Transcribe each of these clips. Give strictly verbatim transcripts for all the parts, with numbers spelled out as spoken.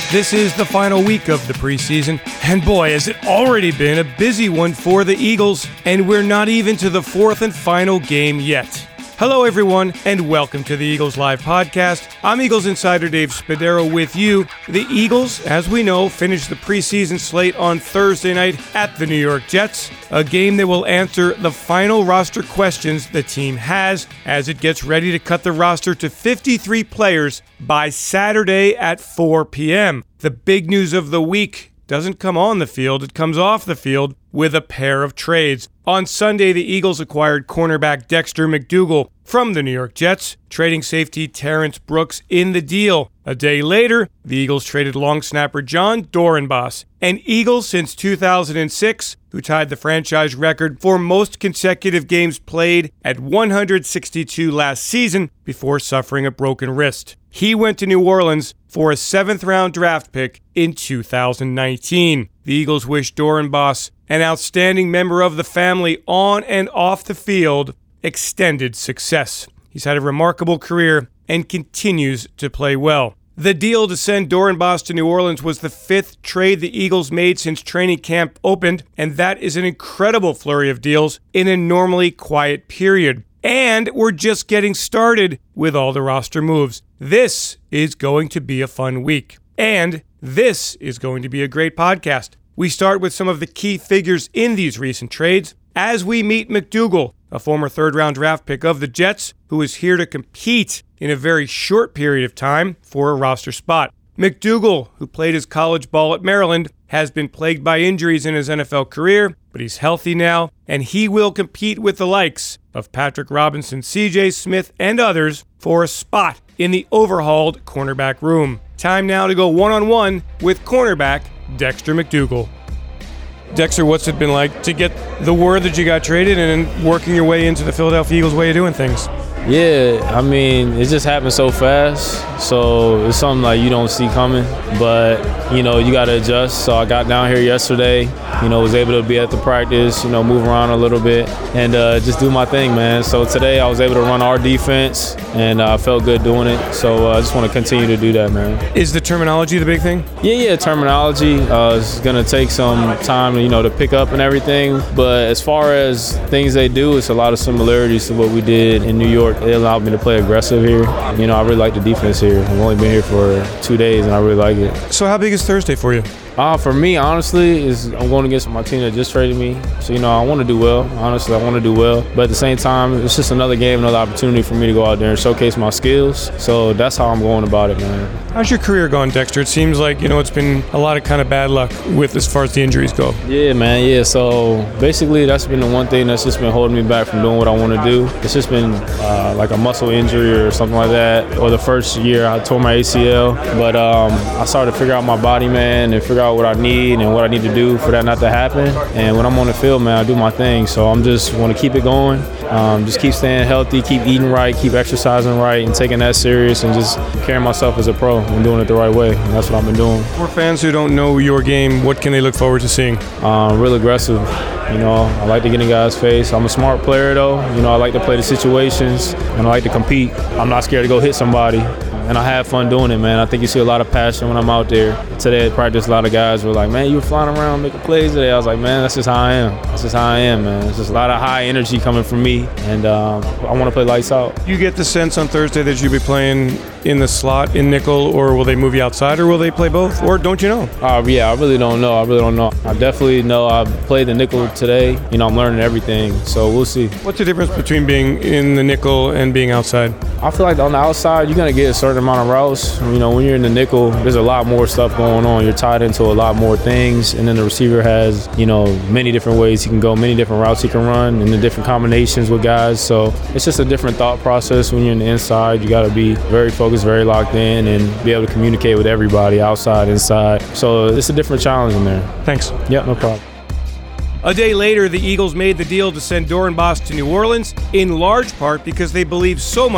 This is the final week of the preseason, and boy, has it already been a busy one for the Eagles, and we're not even to the fourth and final game yet. Hello everyone, and welcome to the Eagles Live Podcast. I'm Eagles Insider Dave Spadaro with you. The Eagles, as we know, finished the preseason slate on Thursday night at the New York Jets, a game that will answer the final roster questions the team has as it gets ready to cut the roster to fifty-three players by Saturday at four p.m. The big news of the week doesn't come on the field, it comes off the field with a pair of trades. On Sunday, the Eagles acquired cornerback Dexter McDougle from the New York Jets, trading safety Terrence Brooks in the deal. A day later, the Eagles traded long snapper Jon Dorenbos, an Eagle since two thousand six, who tied the franchise record for most consecutive games played at one hundred sixty-two last season before suffering a broken wrist. He went to New Orleans for a seventh-round draft pick in two thousand nineteen. The Eagles wish Dorenbos, an outstanding member of the family on and off the field, extended success. He's had a remarkable career and continues to play well. The deal to send Dorenbos to New Orleans was the fifth trade the Eagles made since training camp opened, and that is an incredible flurry of deals in a normally quiet period. And we're just getting started with all the roster moves. This is going to be a fun week. And this is going to be a great podcast. We start with some of the key figures in these recent trades as we meet McDougle, a former third-round draft pick of the Jets, who is here to compete in a very short period of time for a roster spot. McDougle, who played his college ball at Maryland, has been plagued by injuries in his N F L career, but he's healthy now, and he will compete with the likes of Patrick Robinson, C J Smith, and others for a spot in the overhauled cornerback room. Time now to go one-on-one with cornerback Dexter McDougle. Dexter, what's it been like to get the word that you got traded and working your way into the Philadelphia Eagles way of doing things? Yeah, I mean, it just happened so fast, so it's something like you don't see coming, but, you know, you got to adjust. So I got down here yesterday, you know, was able to be at the practice, you know, move around a little bit, and uh, just do my thing, man. So today I was able to run our defense, and I uh, felt good doing it, so uh, I just want to continue to do that, man. Is the terminology the big thing? Yeah, yeah, terminology. Uh, it's going to take some time, you know, to pick up and everything, but as far as things they do, it's a lot of similarities to what we did in New York. It allowed me to play aggressive here. You know, I really like the defense here. I've only been here for two days, and I really like it. So how big is Thursday for you? Uh, for me, honestly, is I'm going against my team that just traded me. So, you know, I want to do well. Honestly, I want to do well. But at the same time, it's just another game, another opportunity for me to go out there and showcase my skills. So that's how I'm going about it, man. How's your career gone, Dexter? It seems like, you know, it's been a lot of kind of bad luck with as far as the injuries go. Yeah, man, yeah. So basically, that's been the one thing that's just been holding me back from doing what I want to do. It's just been uh, like a muscle injury or something like that. Or the first year, I tore my A C L. But um, I started to figure out my body, man, and figure out what I need and what I need to do for that not to happen. And when I'm on the field, man, I do my thing. So I'm just want to keep it going. Um, just keep staying healthy, keep eating right, keep exercising right, and taking that serious, and just carrying myself as a pro and doing it the right way. And that's what I've been doing. For fans who don't know your game, what can they look forward to seeing? Um, real aggressive. You know, I like to get in guys' face. I'm a smart player, though. You know, I like to play the situations, and I like to compete. I'm not scared to go hit somebody. And I have fun doing it, man. I think you see a lot of passion when I'm out there. Today at practice, a lot of guys were like, man, you were flying around making plays today. I was like, man, that's just how I am. That's just how I am, man. It's just a lot of high energy coming from me, and um, I want to play lights out. You get the sense on Thursday that you'll be playing in the slot, in nickel, or will they move you outside, or will they play both, or don't you know? Uh, yeah, I really don't know. I really don't know. I definitely know I played the nickel today. You know, I'm learning everything, so we'll see. What's the difference between being in the nickel and being outside? I feel like on the outside, you're going to get a certain amount of routes. You know, when you're in the nickel, there's a lot more stuff going on. You're tied into a lot more things, and then the receiver has, you know, many different ways he can go, many different routes he can run, and the different combinations with guys. So it's just a different thought process when you're in the inside. You got to be very focused, very locked in, and be able to communicate with everybody outside, inside. So it's a different challenge in there. Thanks. Yeah, no problem. A day later, the Eagles made the deal to send Dorenbos to New Orleans, in large part because they believe so much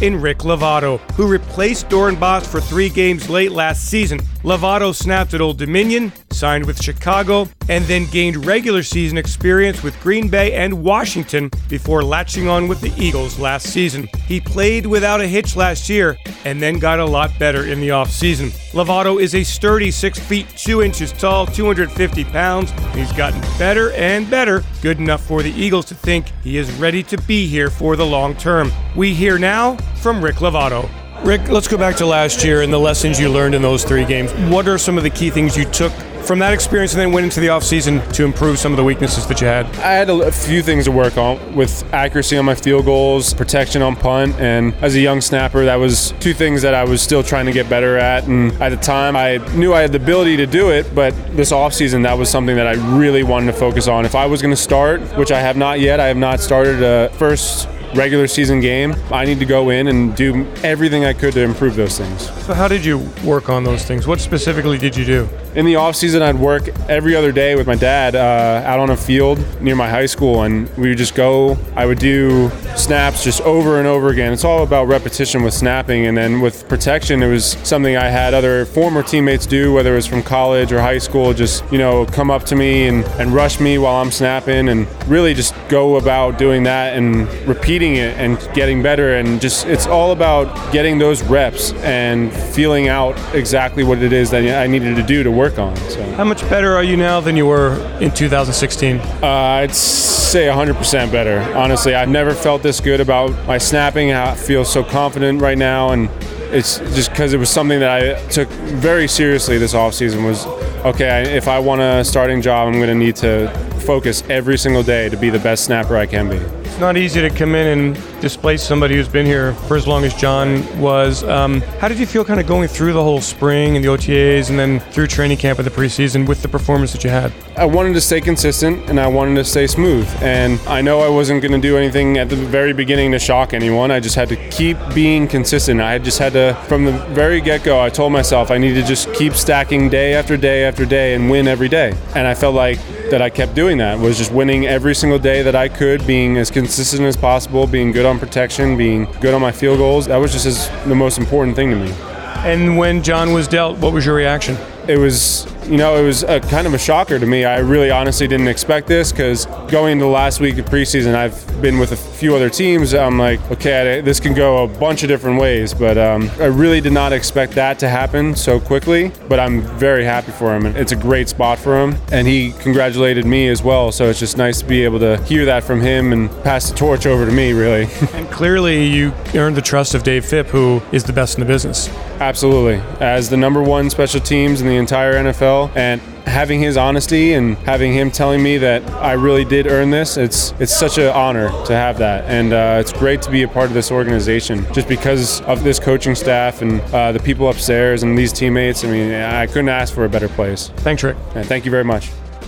in Rick Lovato, who replaced Doornbos for three games late last season. Lovato snapped at Old Dominion, signed with Chicago, and then gained regular season experience with Green Bay and Washington before latching on with the Eagles last season. He played without a hitch last year and then got a lot better in the offseason. Lovato is a sturdy six feet two inches tall, two hundred fifty pounds, and he's gotten better and better, good enough for the Eagles to think he is ready to be here for the long term. We hear now from Rick Lovato. Rick, let's go back to last year and the lessons you learned in those three games. What are some of the key things you took from that experience and then went into the offseason to improve some of the weaknesses that you had? I had a, a few things to work on with accuracy on my field goals, protection on punt, and as a young snapper, that was two things that I was still trying to get better at. And at the time, I knew I had the ability to do it, but this offseason, that was something that I really wanted to focus on. If I was going to start, which I have not yet, I have not started a first regular season game, I need to go in and do everything I could to improve those things. So how did you work on those things? What specifically did you do? In the offseason, I'd work every other day with my dad uh, out on a field near my high school, and we would just go. I would do snaps just over and over again. It's all about repetition with snapping, and then with protection, it was something I had other former teammates do, whether it was from college or high school, just, you know, come up to me and, and rush me while I'm snapping, and really just go about doing that and repeating it and getting better. And just, it's all about getting those reps and feeling out exactly what it is that I needed to do to work on. So, how much better are you now than you were in two thousand sixteen? Uh, I'd say one hundred percent better. Honestly, I've never felt this good about my snapping. I feel so confident right now, and it's just because it was something that I took very seriously this offseason. Was, okay, I, if I want a starting job, I'm going to need to focus every single day to be the best snapper I can be. It's not easy to come in and displace somebody who's been here for as long as John was. Um, how did you feel kind of going through the whole spring and the O T As and then through training camp and the preseason with the performance that you had? I wanted to stay consistent and I wanted to stay smooth. And I know I wasn't going to do anything at the very beginning to shock anyone. I just had to keep being consistent. I just had to, from the very get-go, I told myself I need to just keep stacking day after day after day and win every day. And I felt like that I kept doing that, was just winning every single day that I could, being as consistent as possible, being good on protection, being good on my field goals. That was just as, the most important thing to me. And when John was dealt, what was your reaction? It was, you know, it was a kind of a shocker to me. I really honestly didn't expect this, because going into the last week of preseason, I've been with a few other teams. I'm like, okay, this can go a bunch of different ways, but um, I really did not expect that to happen so quickly, but I'm very happy for him. It's a great spot for him, and he congratulated me as well, so it's just nice to be able to hear that from him and pass the torch over to me, really. And clearly you earned the trust of Dave Phipp, who is the best in the business. Absolutely. As the number one special teams in the entire N F L, and having his honesty and having him telling me that I really did earn this, it's it's such an honor to have that. And uh, it's great to be a part of this organization just because of this coaching staff and uh, the people upstairs and these teammates. I mean, I couldn't ask for a better place. Thanks, Rick. And thank you very much.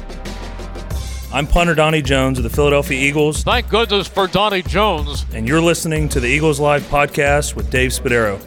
I'm punter Donnie Jones of the Philadelphia Eagles. Thank goodness for Donnie Jones. And you're listening to the Eagles Live podcast with Dave Spadaro.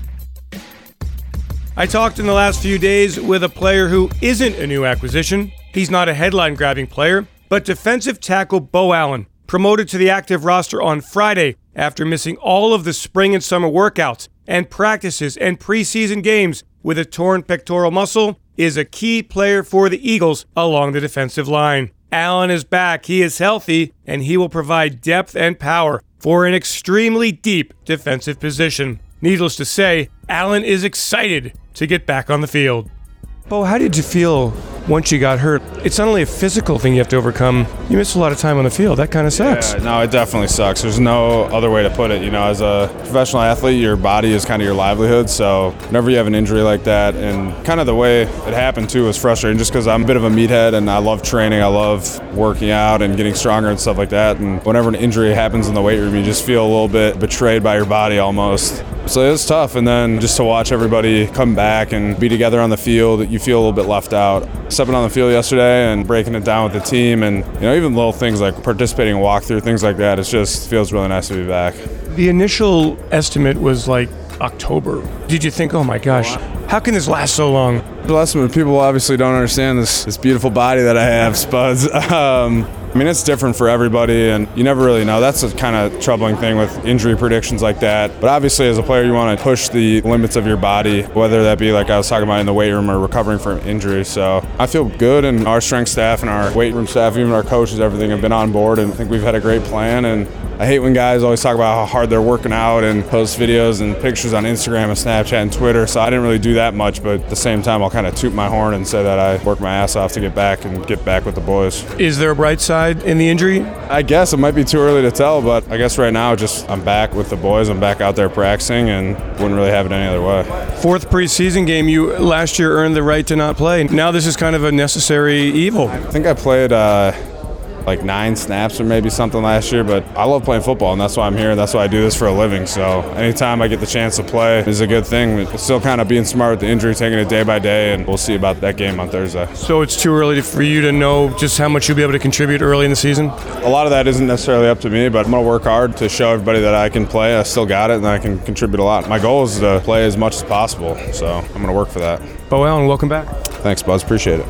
I talked in the last few days with a player who isn't a new acquisition. He's not a headline-grabbing player, but defensive tackle Beau Allen, promoted to the active roster on Friday after missing all of the spring and summer workouts and practices and preseason games with a torn pectoral muscle, is a key player for the Eagles along the defensive line. Allen is back, he is healthy, and he will provide depth and power for an extremely deep defensive position. Needless to say, Allen is excited to get back on the field. Beau, how did you feel once you got hurt? It's not only a physical thing you have to overcome. You miss a lot of time on the field. That kind of sucks. Yeah, no, it definitely sucks. There's no other way to put it. You know, as a professional athlete, your body is kind of your livelihood. So whenever you have an injury like that, and kind of the way it happened too was frustrating, just because I'm a bit of a meathead and I love training. I love working out and getting stronger and stuff like that. And whenever an injury happens in the weight room, you just feel a little bit betrayed by your body almost. So it's tough. And then just to watch everybody come back and be together on the field, you feel a little bit left out. Stepping on the field yesterday and breaking it down with the team, and you know, even little things like participating in walkthrough, things like that, it just feels really nice to be back. The initial estimate was like October. Did you think, oh my gosh, how can this last so long? Bless them. People obviously don't understand this this beautiful body that I have, Spuds. Um, I mean, it's different for everybody, and you never really know. That's a kind of troubling thing with injury predictions like that. But obviously, as a player, you want to push the limits of your body, whether that be like I was talking about in the weight room or recovering from injury. So I feel good, and our strength staff and our weight room staff, even our coaches, everything have been on board, and I think we've had a great plan. And I hate when guys always talk about how hard they're working out and post videos and pictures on Instagram and Snapchat and Twitter. So I didn't really do that much, but at the same time, I'll kind of toot my horn and say that I worked my ass off to get back and get back with the boys. Is there a bright side in the injury? I guess it might be too early to tell, but I guess right now just I'm back with the boys. I'm back out there practicing and wouldn't really have it any other way. Fourth preseason game, you last year earned the right to not play. Now this is kind of a necessary evil. I think I played uh, like nine snaps or maybe something last year, but I love playing football, and that's why I'm here, and that's why I do this for a living. So anytime I get the chance to play is a good thing. It's still kind of being smart with the injury, taking it day by day, and we'll see about that game on Thursday. So it's too early for you to know just how much you'll be able to contribute early in the season? A lot of that isn't necessarily up to me, but I'm going to work hard to show everybody that I can play. I still got it, and I can contribute a lot. My goal is to play as much as possible, so I'm going to work for that. Bo Allen, welcome back. Thanks, Buzz. Appreciate it.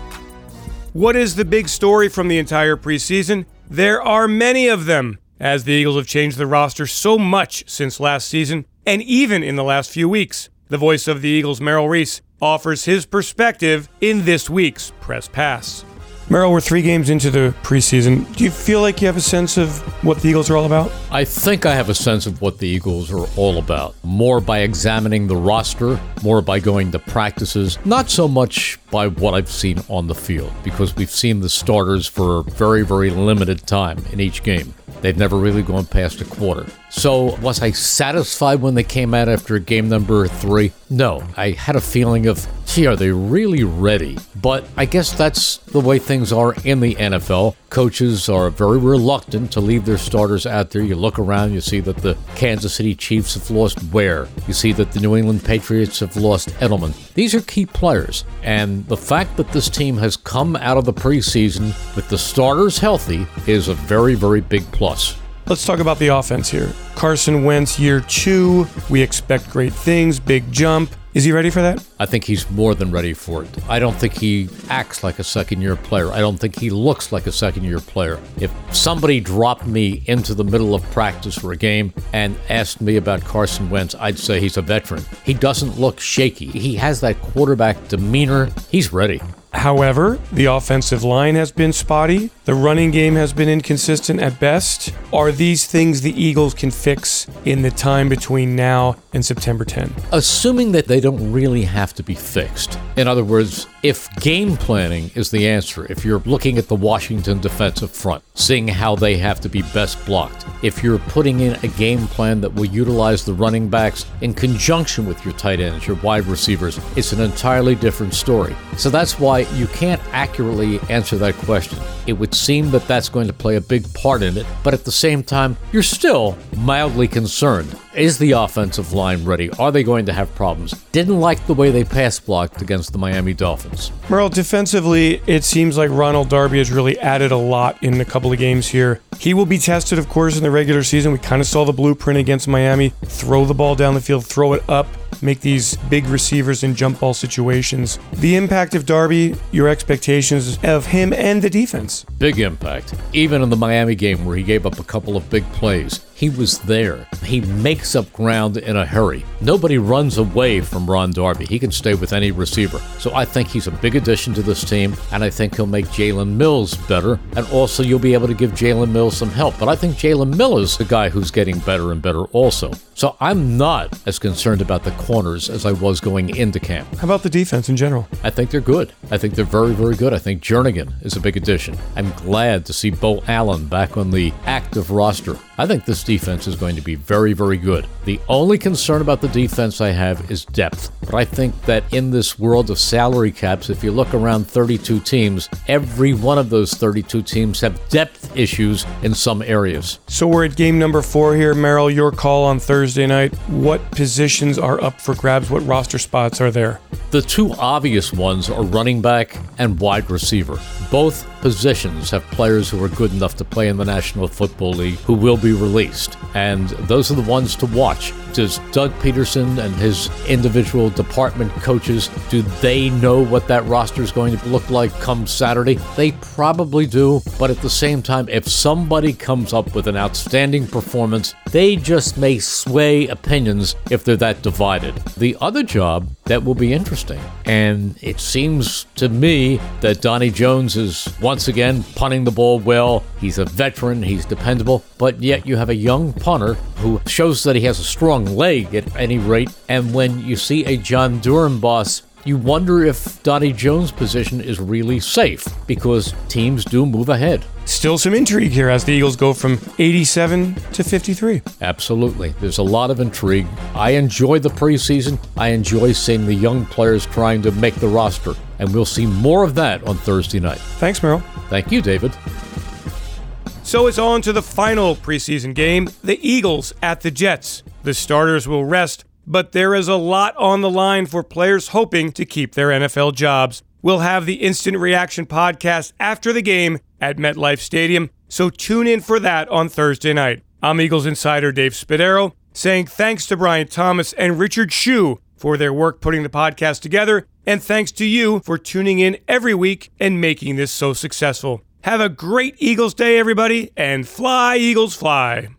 What is the big story from the entire preseason? There are many of them, as the Eagles have changed the roster so much since last season, and even in the last few weeks. The voice of the Eagles, Merrill Reese, offers his perspective in this week's Press Pass. Merrill, we're three games into the preseason. Do you feel like you have a sense of what the Eagles are all about? I think I have a sense of what the Eagles are all about. More by examining the roster, more by going to practices, not so much by what I've seen on the field, because we've seen the starters for a very, very limited time in each game. They've never really gone past a quarter. So was I satisfied when they came out after game number three? No. I had a feeling of, gee, are they really ready? But I guess that's the way things are in the N F L. Coaches are very reluctant to leave their starters out there. You look around, you see that the Kansas City Chiefs have lost Ware. You see that the New England Patriots have lost Edelman. These are key players. And the fact that this team has come out of the preseason with the starters healthy is a very, very big plus. Let's talk about the offense here. Carson Wentz, year two. We expect great things, big jump. Is he ready for that? I think he's more than ready for it. I don't think he acts like a second-year player. I don't think he looks like a second-year player. If somebody dropped me into the middle of practice for a game and asked me about Carson Wentz, I'd say he's a veteran. He doesn't look shaky. He has that quarterback demeanor. He's ready. However, the offensive line has been spotty. The running game has been inconsistent at best. Are these things the Eagles can fix in the time between now and September tenth? Assuming that they don't really have to be fixed. In other words, if game planning is the answer, if you're looking at the Washington defensive front, seeing how they have to be best blocked, if you're putting in a game plan that will utilize the running backs in conjunction with your tight ends, your wide receivers, it's an entirely different story. So that's why you can't accurately answer that question. It would seem that that's going to play a big part in it, but at the same time, you're still mildly concerned. Is the offensive line ready? Are they going to have problems? Didn't like the way they pass blocked against the Miami Dolphins. Merle, defensively, it seems like Ronald Darby has really added a lot in a couple of games here. He will be tested, of course, in the regular season. We kind of saw the blueprint against Miami. Throw the ball down the field, throw it up, make these big receivers in jump ball situations. The impact of Darby, your expectations of him and the defense? Big impact. Even in the Miami game where he gave up a couple of big plays, he was there. He makes up ground in a hurry. Nobody runs away from Ron Darby. He can stay with any receiver. So I think he's a big addition to this team, and I think he'll make Jalen Mills better, and also you'll be able to give Jalen Mills some help. But I think Jalen Mills is the guy who's getting better and better also. So I'm not as concerned about the corners as I was going into camp. How about the defense in general? I think they're good. I think they're very, very good. I think Jernigan is a big addition. I'm glad to see Bo Allen back on the active roster. I think this defense is going to be very, very good. The only concern about the defense I have is depth. But I think that in this world of salary caps, if you look around thirty-two teams, every one of those thirty-two teams have depth issues in some areas. So we're at game number four here. Merrill, your call on Thursday night. What positions are up for grabs? What roster spots are there? The two obvious ones are running back and wide receiver. Both positions have players who are good enough to play in the National Football League who will be released. And those are the ones to watch. Does Doug Peterson and his individual department coaches, do they know what that roster is going to look like come Saturday? They probably do. But at the same time, if somebody comes up with an outstanding performance, they just may sway opinions if they're that divided. The other job that will be interesting, and it seems to me that Donnie Jones is once again punting the ball well. He's a veteran, he's dependable, but yet you have a young punter who shows that he has a strong leg at any rate. And when you see a John Durham boss, you wonder if Donnie Jones' position is really safe, because teams do move ahead. Still some intrigue here as the Eagles go from eighty-seven to fifty-three. Absolutely. There's a lot of intrigue. I enjoy the preseason. I enjoy seeing the young players trying to make the roster. And we'll see more of that on Thursday night. Thanks, Merrill. Thank you, David. So it's on to the final preseason game, the Eagles at the Jets. The starters will rest, but there is a lot on the line for players hoping to keep their N F L jobs. We'll have the Instant Reaction podcast after the game at MetLife Stadium, so tune in for that on Thursday night. I'm Eagles insider Dave Spadaro, saying thanks to Brian Thomas and Richard Shue for their work putting the podcast together, and thanks to you for tuning in every week and making this so successful. Have a great Eagles Day, everybody, and fly, Eagles, fly.